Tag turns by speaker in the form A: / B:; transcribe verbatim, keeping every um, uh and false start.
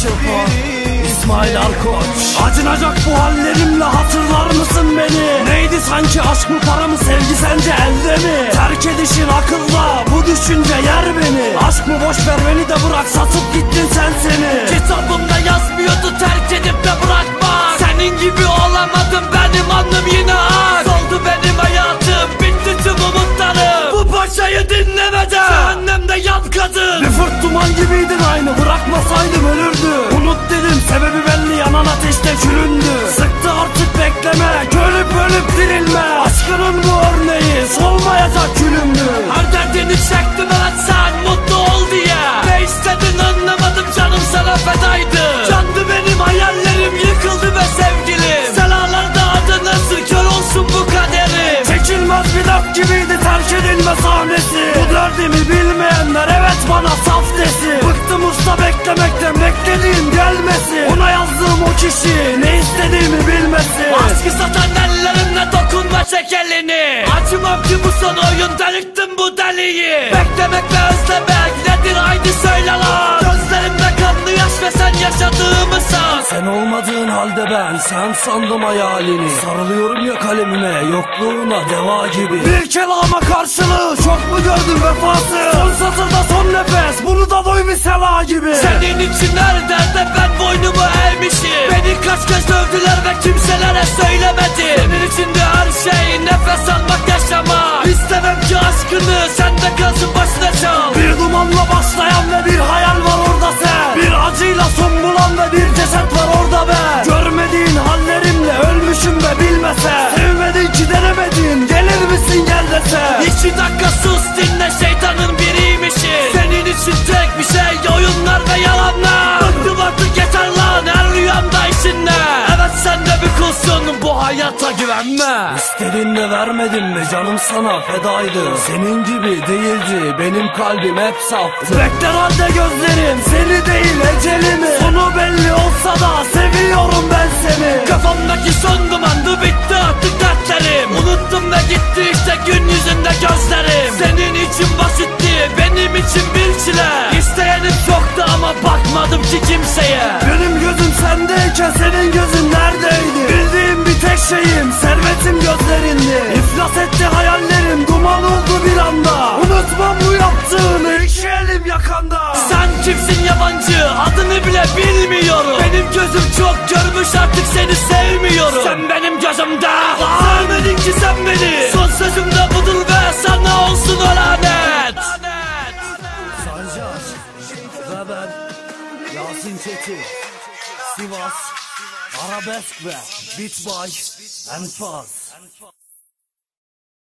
A: Çılpan, İsmail Arkoç. Acınacak bu hallerimle hatırlar mısın beni? Neydi sanki aşk mı para mı sevgi sence elde mi? Terk edişin akılla bu düşünce yer beni. Aşk mı boş ver beni de bırak satıp gittin sen seni.
B: Kitabımda yazmıyordu terk edip de bırakma. Senin gibi olamadım benim alnım yine ak. Oldu benim hayatım bitti tüm umutlarım. Bu parçayı dinlemeden cehennemde yan kadın.
A: Bir fırt duman gibiydin aynı bırakmasaydım ölürdü. Unut dedim sebebi belli yanan ateşte çüründü. Sıktı artık bekleme ölüp ölüp dirilme. Aşkının bu örneği solmayacak külümdü.
B: Her derdini çektim evet sen mutlu ol diye. Ne istedin anlamadım canım sana fedaydı. Candı benim hayallerim yıkıldı ve sevgilim. Selalarda adınızı kör olsun bu kaderim.
A: Çekilmez bir dert gibiydi terk edilme sahnesi. Bu derdimi bilmeyenler evet bana saf desin. Bıktım usta beklemekten beklediğim gelmesi. Ona yazdığım o kişi ne istediğimi bilmesi.
B: Aşkı satan ellerimle dokunma çek elini. Acımam ki bu son oyun delirttim bu deliyi. Beklemek ve özlemek nedir haydi söyle lan. Gözlerimde kanlı yaş ve sen yaşadığımı san.
A: Sen olmadığın halde ben sen sandım hayalini. Sarılıyorum ya kalemime yokluğuna deva gibi. Bir kelama karşılığı çok mu gördün vefası? Son satırda son nefes bunu da duy bir sela gibi.
B: Senin için her derde ben boynumu eğmişim. Beni kaç kez dövdüler ve kimselere söylemedim. Senin için de her şey nefes almak yaşamak. İstemem ki aşkını sende kalsın başına çal.
A: Bir dumanla başlayan ve bir hayal var orada sen. Bir acıyla son bulan ve bir ceset var orada ben. Görmediğin hallerimle ölmüşüm ve bilmesen. Sevmedin ki denemedin gelir misin gel desen.
B: İki dakika sus dinle şeytanın biriymişsin. Senin için tek bir şey oyunlar ve yalanlar. Bıktım artık yeter lan her rüyamda işinle. Evet sen de bir kulsun bu hayata güvenme.
A: İstedin de vermedim mi canım sana fedaydı. Senin gibi değildi benim kalbim hep saftı. Bekler halde gözlerim seni değil ecelimi. Sonu belli olsa da seviyorum ben seni.
B: Kafamdaki son dumandı bitti artık dertlerim. Unuttum ve gitti işte gün yüzünde gözlerim. Senin için basitti benim için bir çile. İsteyenim çoktu ama bakmadım ki kimseye.
A: Benim gözüm sendeyken senin gözün neredeydi? Bildiğim bir tek şeyim servetim gözlerindi. İflas etti hayallerim duman oldu bir anda. Unutmam bu yaptığını iki elim yakanda.
B: Sen kimsin yabancı adını bile bilmiyorum. Benim gözüm çok görmüş artık seni sevmiyorum. Sen benim gözümde sevmedin ki sen beni. Son sözüm de budur ve sana olsun o lanet.
A: Sancar ve ben Yasin Çetin, Sivas Arabesk ve Beat by Enfaz.